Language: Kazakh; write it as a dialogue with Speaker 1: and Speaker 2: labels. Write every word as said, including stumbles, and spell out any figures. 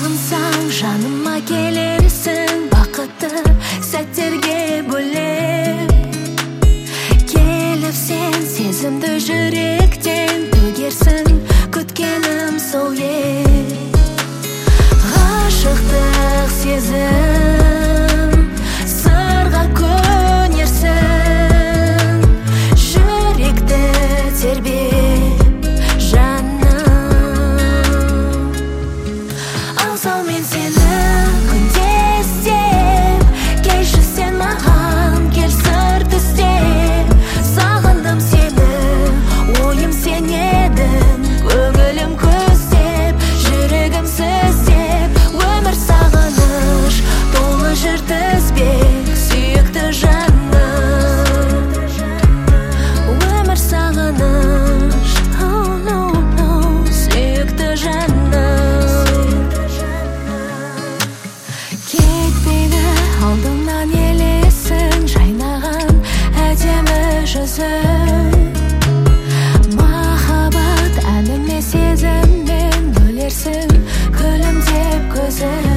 Speaker 1: Сағынсаң жаныма келерсің, бақытты сәттерге бөлеп. Келіп сен сезімді жүректен төгерсің, күткенім сол ел. Ғашықтық сезім сырға көнерсің, жүректі тербеп жаным. Аңсау мен сені күнде іздеп, келші сен маған, кел сыр түстеп. Сағындым сені, ойым сен едің, көңілім көздеп, жүрегім сіздеп. Өмір сағыныш толы жыр тізбек, сүйікті жаным. Өмір сағыныш, oh no, no, сүйікті жаным. Кетпейді алдымнан елесің, жайнаған әдемі жүзің. Махаббат әніме сезіммен бөлерсің, күлімдеп көзің.